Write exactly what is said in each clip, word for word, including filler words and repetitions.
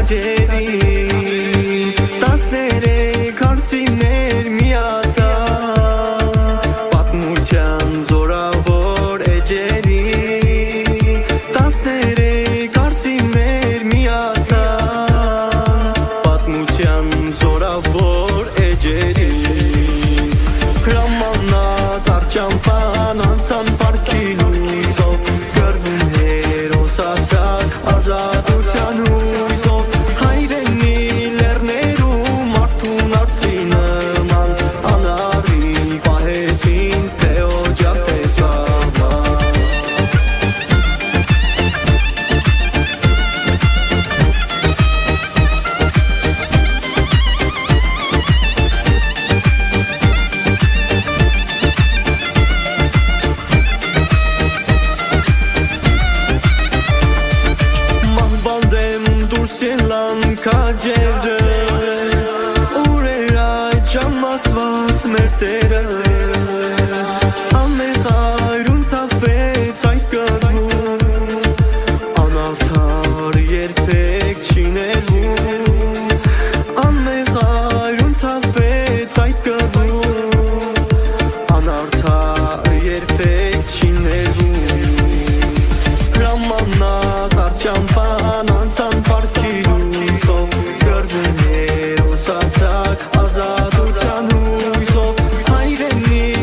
էջերին տասներեք արծիվներ միացան պատմության զորավոր էջերին տասներեք արծիվներ միացան պատմության զորավոր էջերին հրամանատ արջամփան անցան պարքի լույսով գրվում հերոսացար ազատության հույսով հայրենի լեռներում արթուն արծվի նման անարի պահեցին թե օջախ թե սավան Սելան քաջերը ուրեր այդ ժամասված մեր տերը ամեն հայրուն թափվեց այդ կռվում անարդար երբեք չինելու ամեն հայրուն թափվեց այդ կռվում անարդար երբեք չինելու հրամանակ արջամփան անցան պարքի լույսով գրվում հերոսացար ազատության հույսով հայրենի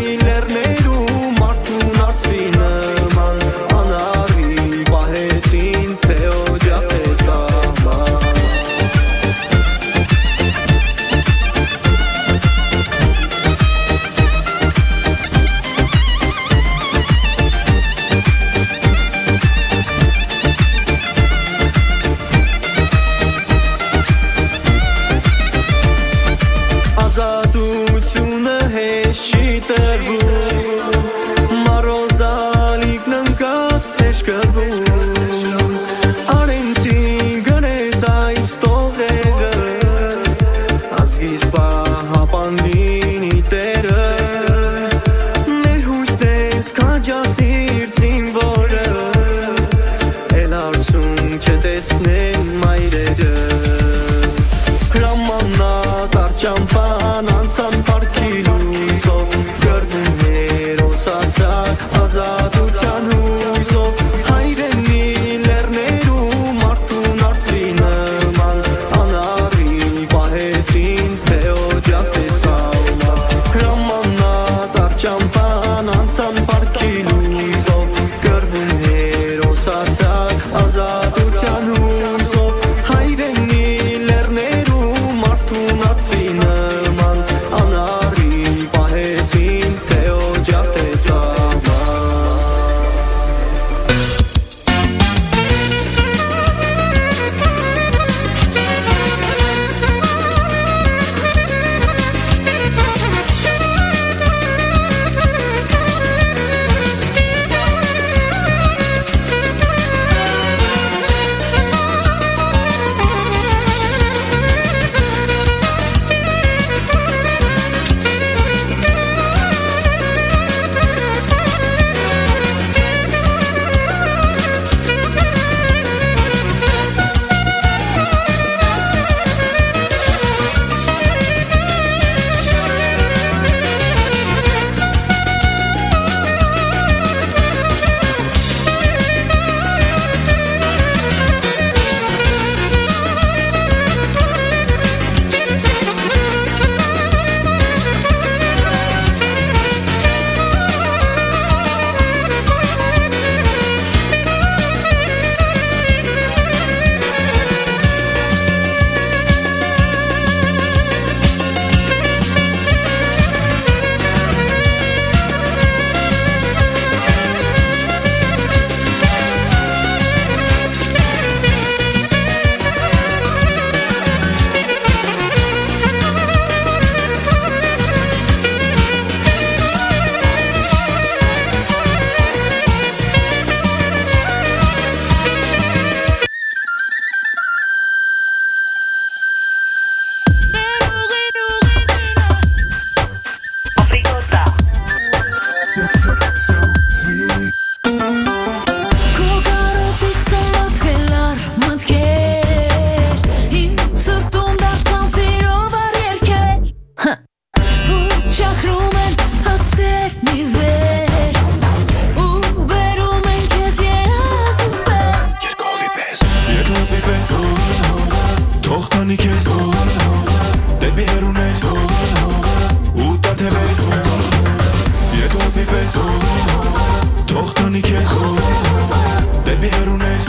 Շախրում են հաստերն ի վեր ու բերում են քեզ երաս ու սեր Երկովի պես, երկովի պես Թող տանի քեզ Դեպի հեռուներ ու տաթևեր Երկովի պես Թող տանի քեզ Դեպի հեռուներ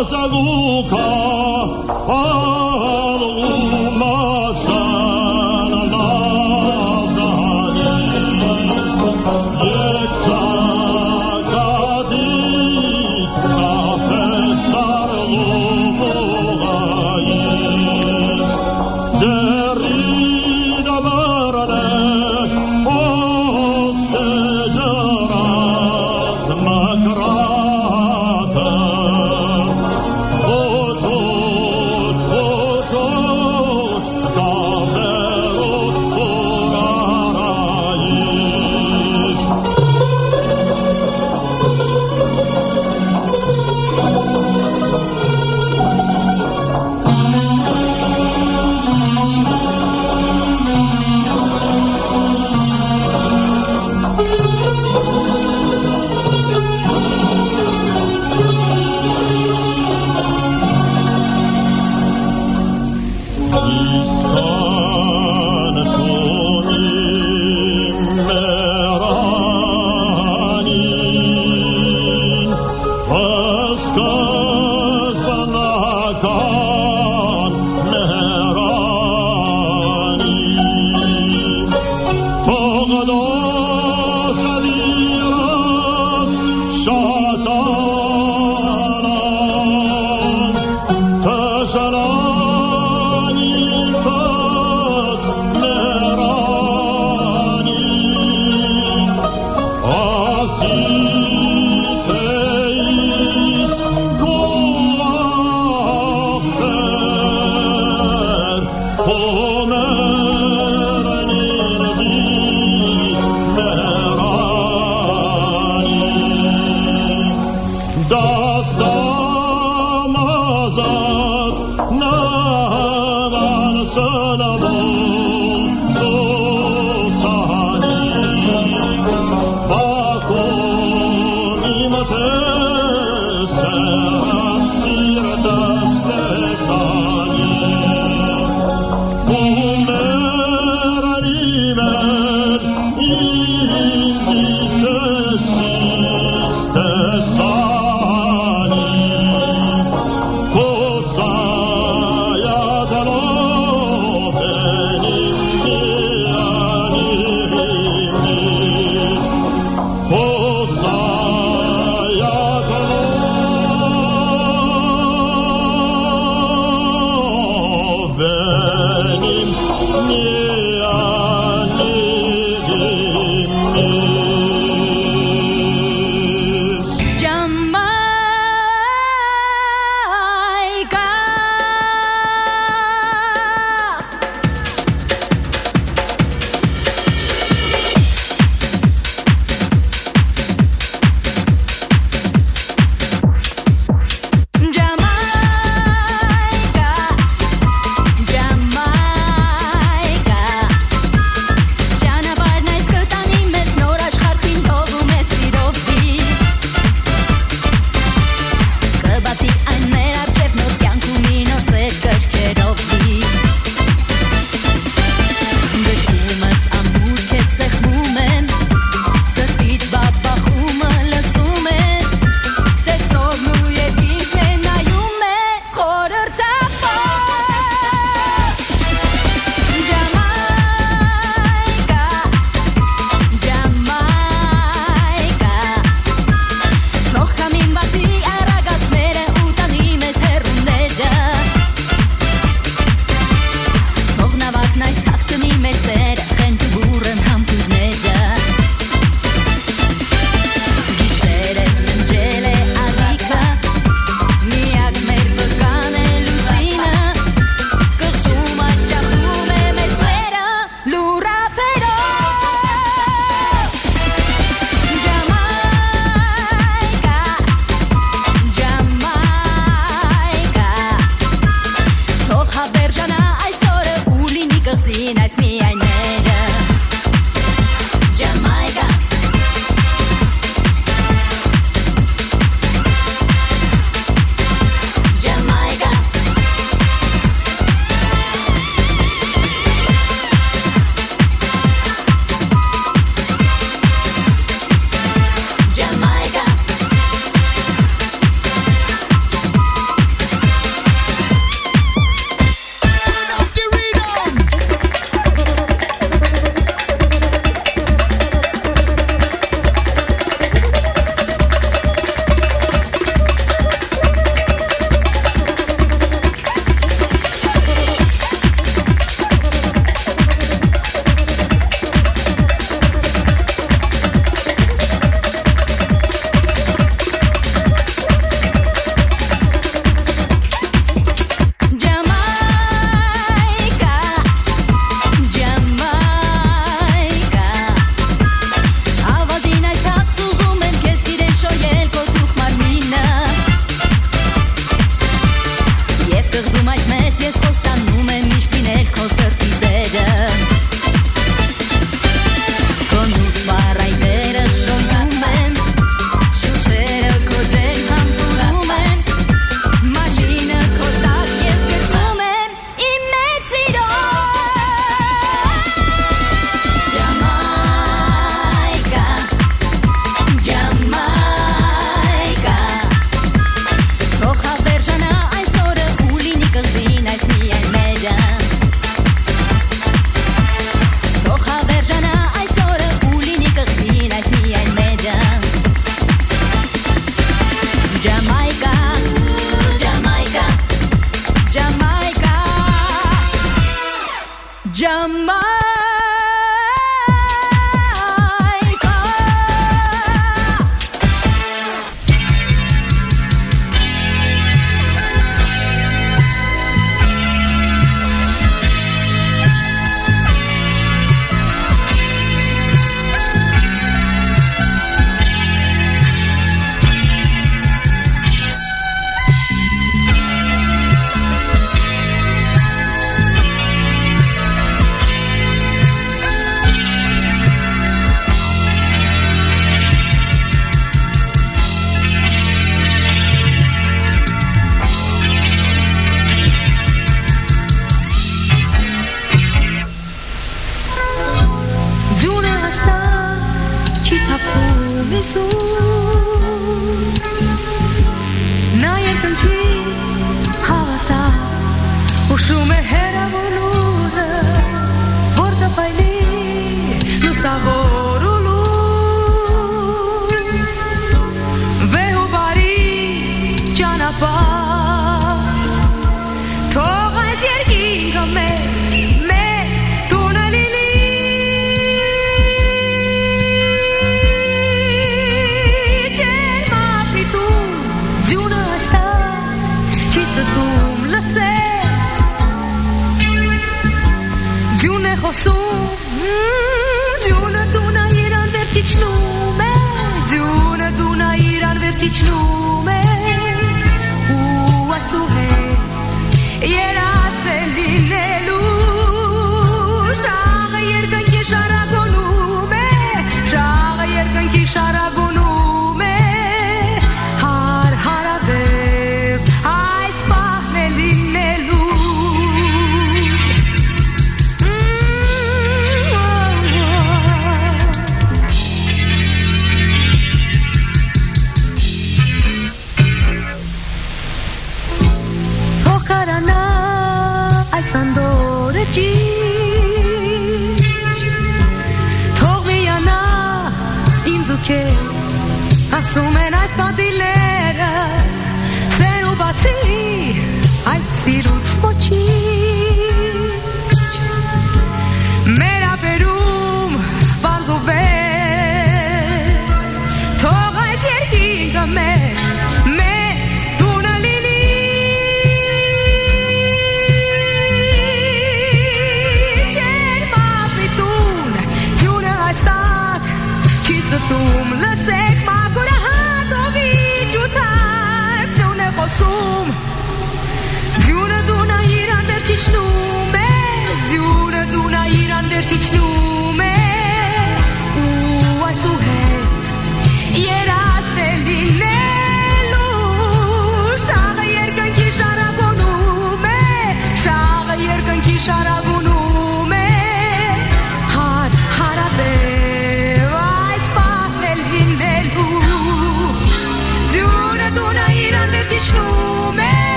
zaguka aluma sana nazani yekta gadi nafekar lumugayiz derida barane oste jarat makrata Beni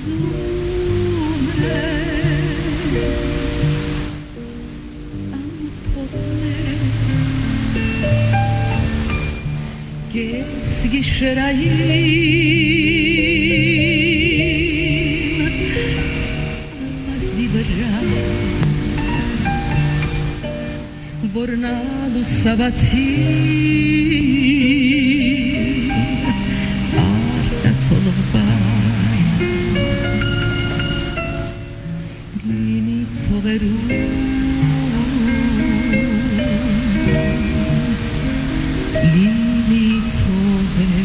Bornalo Sabatin Arda Tolobay Lini Toveru Lini Toveru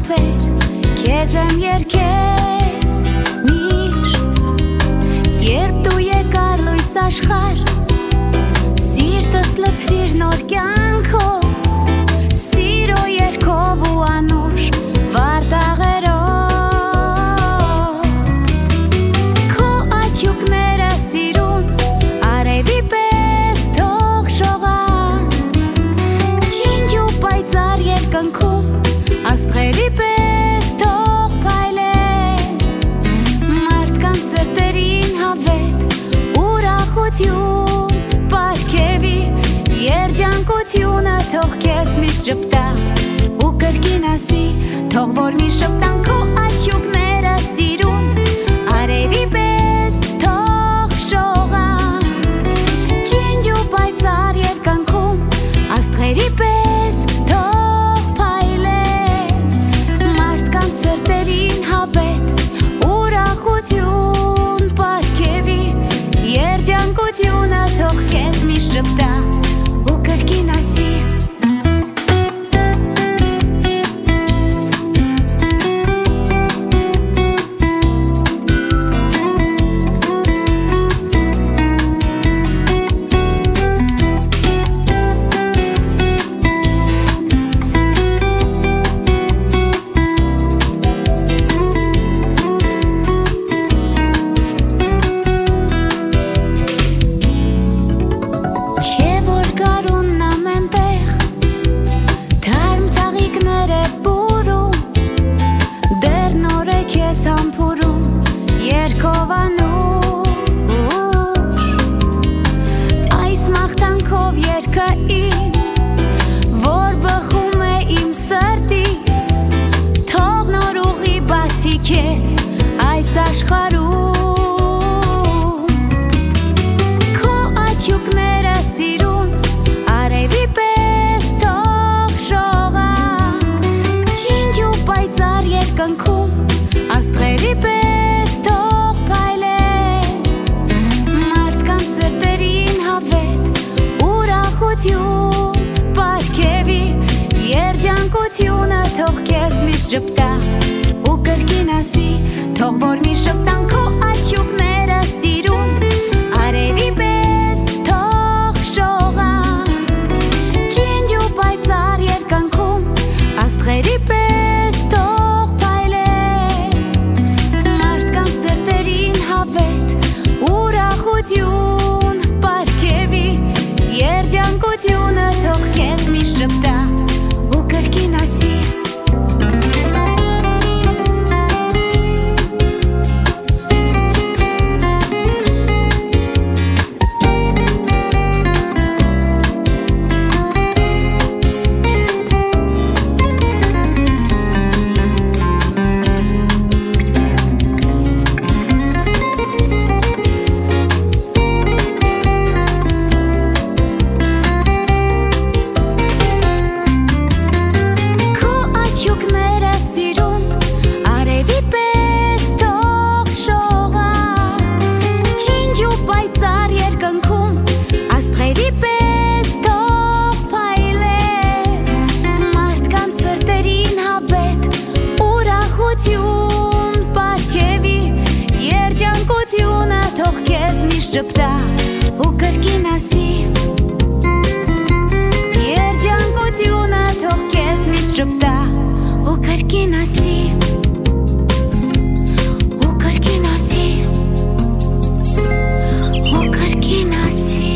րոպեր քեզ եմ երգել միշտ երբ դու եկար լույս աշխարհ սիրտս լցրիր նոր կյանքով սիրո երգով ու անուշ վարտաղերով քո աչուկները սիրուն արևի պես թող շողան ջինջ ու պայծառ երկնքում աստղերի պես թող փայլեն մարդկանց սրտերին հավետ ուրախություն պարգևի երջանկությունը թող քեզ միշտ ժպտա ու կրկին ասի թող որ միշտ ժպտան քո աչուկները սիրուն արևի պես թող շողան ջինջ ու պայծառ երկնքում աստղերի պես թող փայլեն մարդկանց սրտերին հավետ ուրախություն պարգևի երջանկությունը թող քեզ միշտ ժպտա ու կրկին ասի Չէ որ գարունն ամենտեղ թարմ ծաղիկներ է բուրում դեռ նոր է քեզ համբուրում երգով անուշ այս մաղթանքով երգը իմ որ բխում է իմ սրտից թող նոր ուղի բացի քեզ այս աշխարհում քո աչուկները սիրուն արևի պես թող շողան ջինջ ու պայծառ երկնքում աստղերի պես թող փայլեն մարդկանց սրտերին հավետ ուրախություն պարգևի երջանկությունը թող քեզ միշտ ժպտա ու կրկին ասի թող որ միշտ ժպտան քո աչուկները սիրուն արևի պես թող շողան ջինջ ու պայծառ երկնքում աստղերի պես թող փայլեն մարդկանց սրտերին հավետ ուրախություն պարգևի երջանկությունը թող քեզ միշտ ժպտա ու կրկին ասի քո աչուկները սիրուն արևի պես թող շողան ջինջ ու պայծառ երկնքում աստղերի պես թող փայլեն մարդկանց սրտերին հավետ ուրախություն պարգևի երջանկությունը թող քեզ միշտ ժպտա ու կրկին ասի երջանկությունը թող քեզ միշտ ժպտա ու կրկին ասի ու կրկին ասի ու կրկին ասի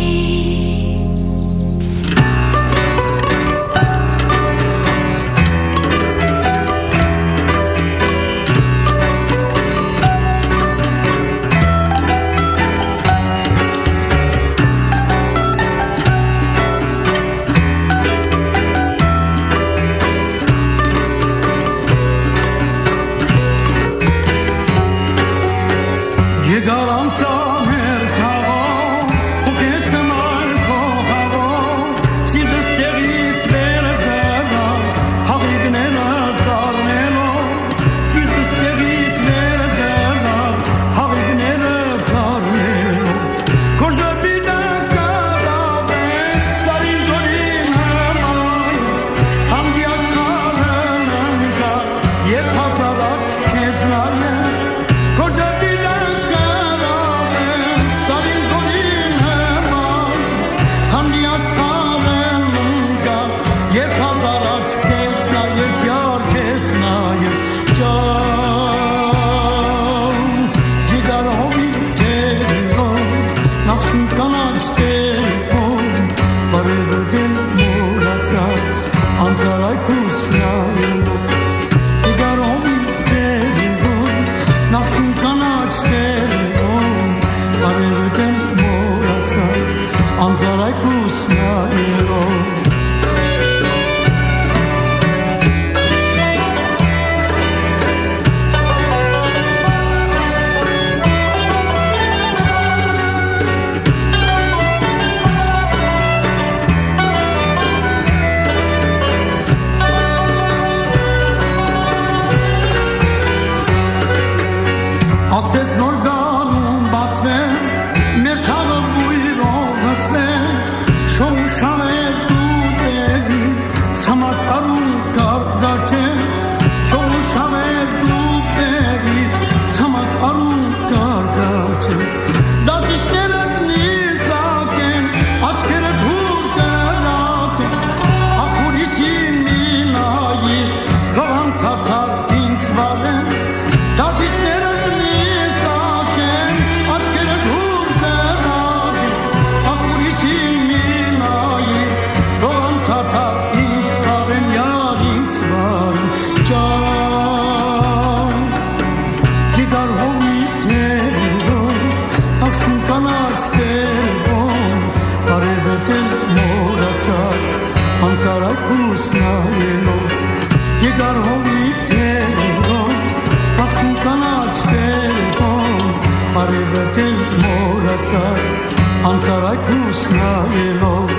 խուսնայելով Եկար հովիտերով Բացում կանաչ տերևով Արևը դել մորացար Անցարայք խուսնայելով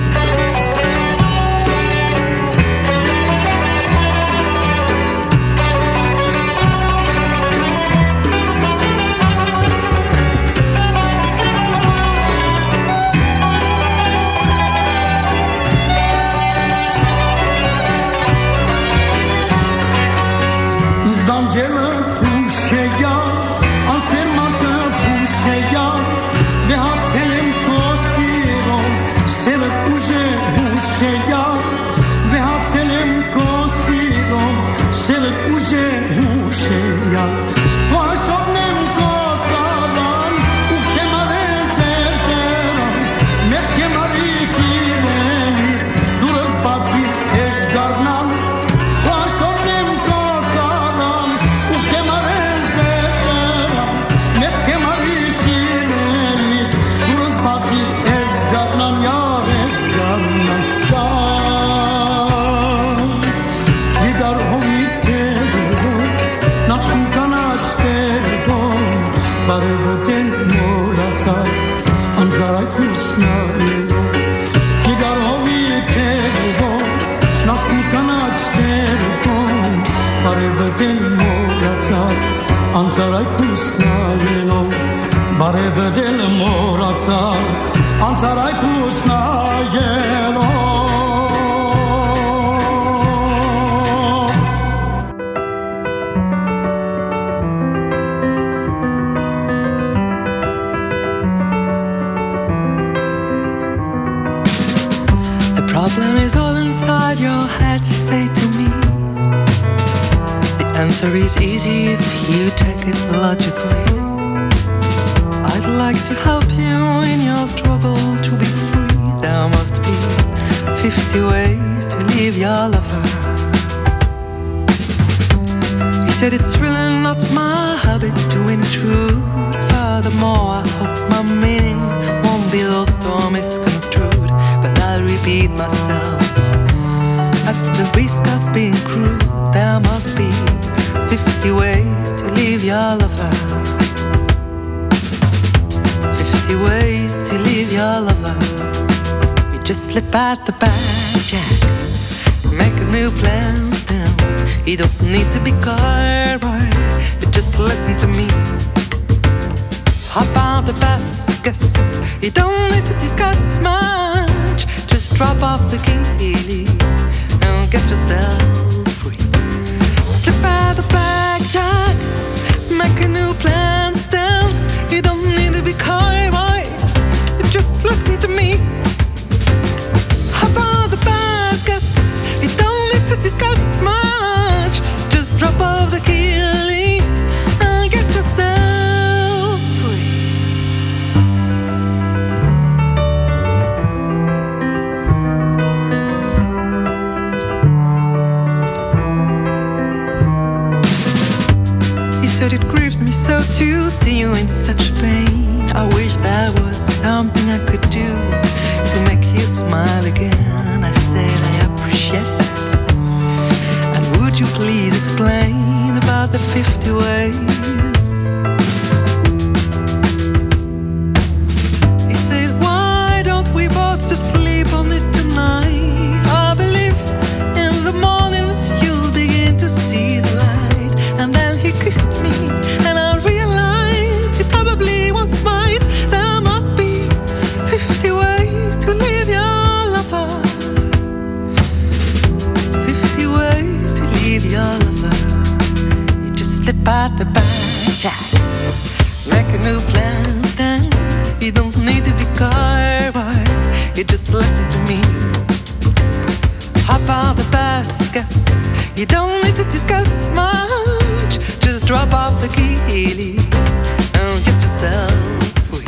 Անցարայքուս նայելով բարևը դել մորացար Անցարայքուս նայելով The problem is all inside your head, say to me The answer is easy if you take it logically I'd like to help you in your struggle to be free There must be fifty ways to leave your lover He said it's really not my habit to intrude Furthermore, I hope my meaning won't be lost or misconstrued But I'll repeat myself At the risk of being crude There must be fifty ways to leave your lover Fifty ways to leave your lover You just slip out the back, Jack Make a new plan, then You don't need to be coy, right You just listen to me Hop out the bus, guess You don't need to discuss much Just drop off the key And get yourself Slip out the back, Jack Make a new plan, stand You don't need to be coy, boy Just listen to me Hop on the bus, guess You don't need to discuss much Just drop off the key And get yourself free Said it grieves me so to see you in such pain I wish there was something I could do To make you smile again I said I appreciate that And would you please explain about the fifty ways He said why don't we both just sleep on it tonight I believe in the morning you'll begin to see the light And then he kissed me And I realized he probably was right There must be fifty ways to leave your lover Fifty ways to leave your lover You just slip out the back, Jack Make a new plan, then You don't need to be coy, boy You just listen to me Hop on the bus, guess You don't need to discuss much Just drop off the key And get yourself free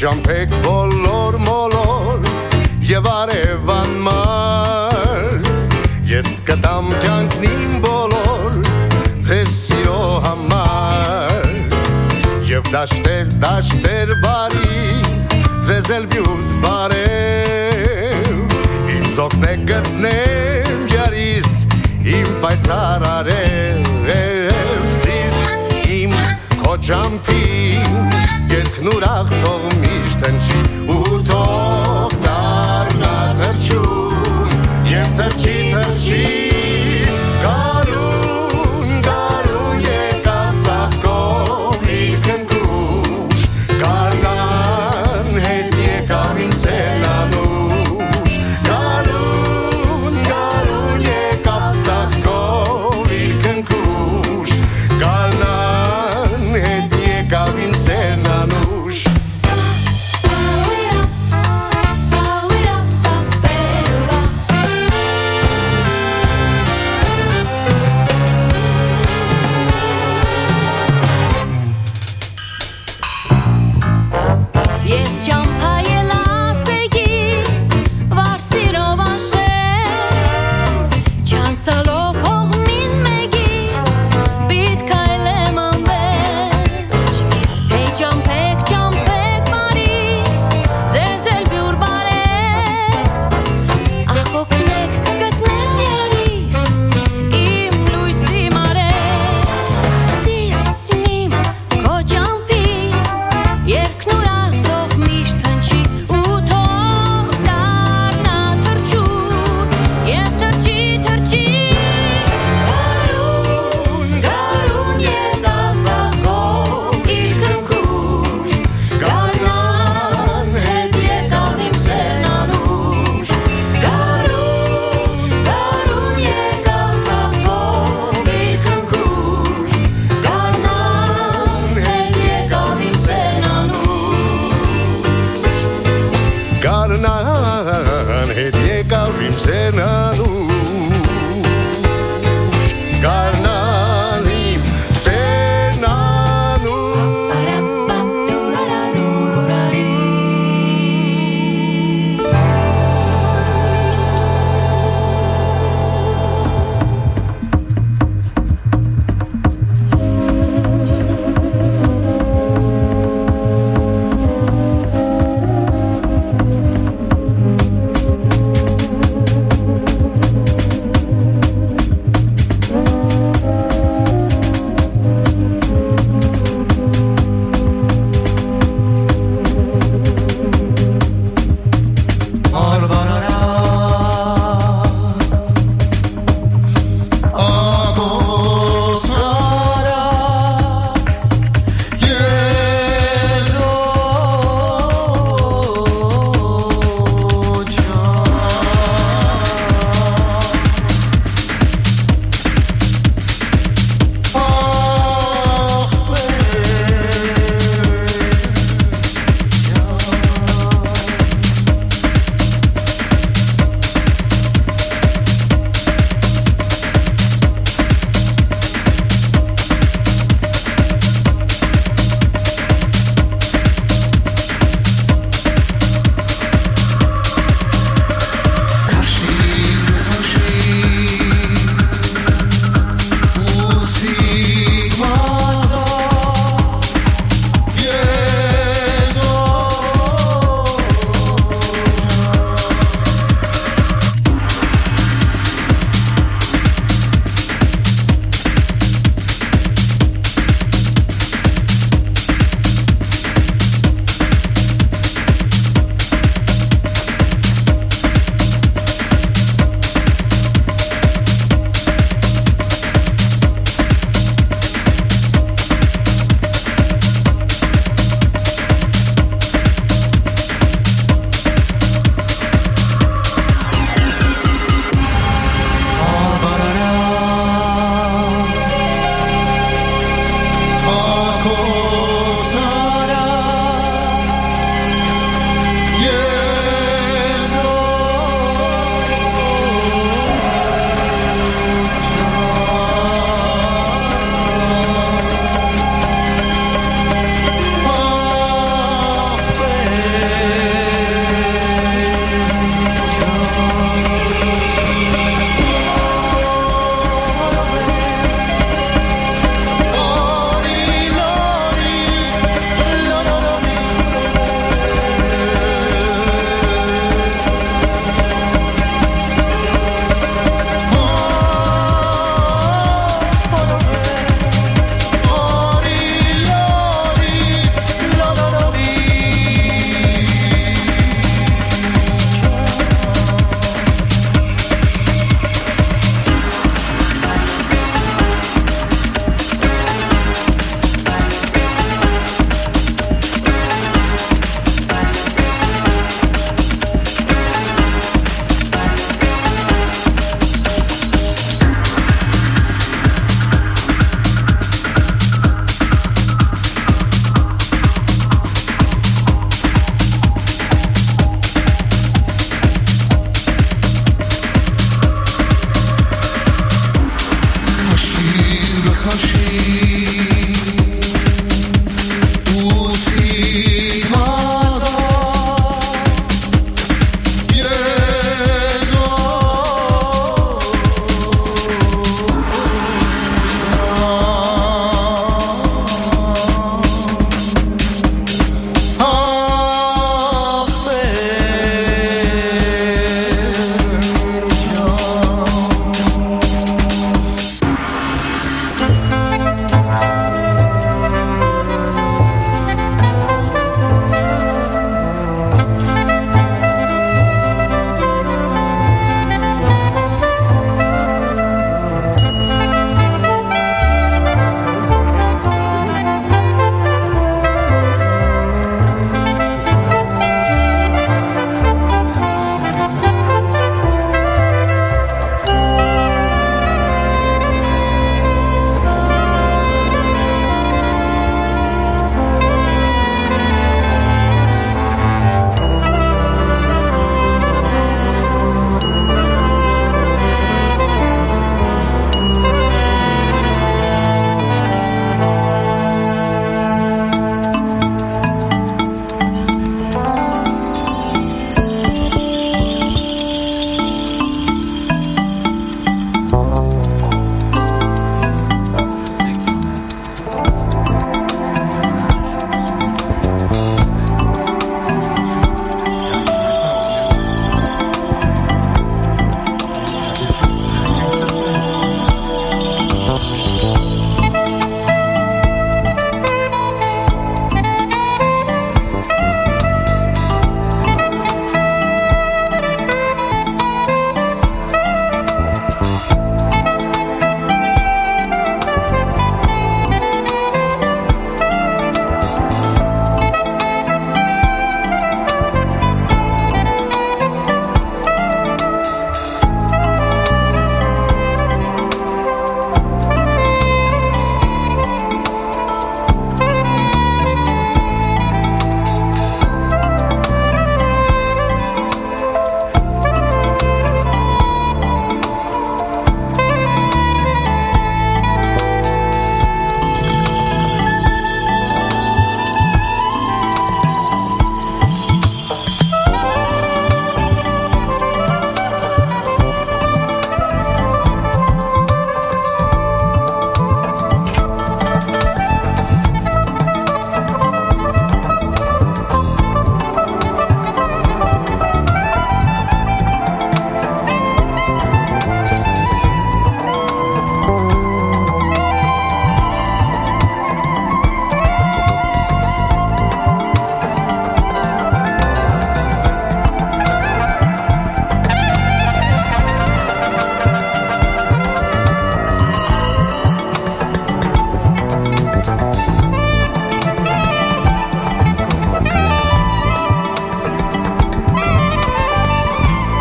Ջամփեք բոլոր մոլոր եւ արևան մար Ես կտամ կյանքն իմ բոլոր ձեր սիրո համար Եվ դաշտեր, դաշտեր բարի ձեզ էլ բյուրդ բարև Ինձ օգնեք գտնեմ յարիս իմ պայծառ արև Սիրտ իմ քո ջամփին երկն ուրախ թող միշտ հնչի ու թող դառնա թրջուն եւ թրջի թրջի Գարուն, գարուն եկավ ծաղկով իր կնգուշ Գարնան հետ եկավ իմ սենանուշ Գարուն, գարուն եկավ ծաղկով իր կնգուշ Գարնան հետ եկավ իմ սենանուշ Ես ճամփայելած եկի վար սիրով անշեր Չանսալով հողմին մեկի բիտ կայլեմ անվերջ Հեյ ճամփեք, ճամփեք բարի ձեզ էլ բյուր բարև Ախ օգնեք գտնեմ յարիս իմ լույսի մարև Սիրտ իմ քո ճամփի երկն ուրախ թող միշտ հնչի ու թող դառնա թրջուն եւ թրջի թրջի Գարուն, գարուն եկավ ծաղկով իր կնգուշ Գարնան հետ եկավ իմ սենանուշ Գարուն, գարուն եկավ ծաղկով իր կնգուշ Գարնան հետ եկավ իմ սենանուշ Գարնան հետ եկավ իմ սենանուշ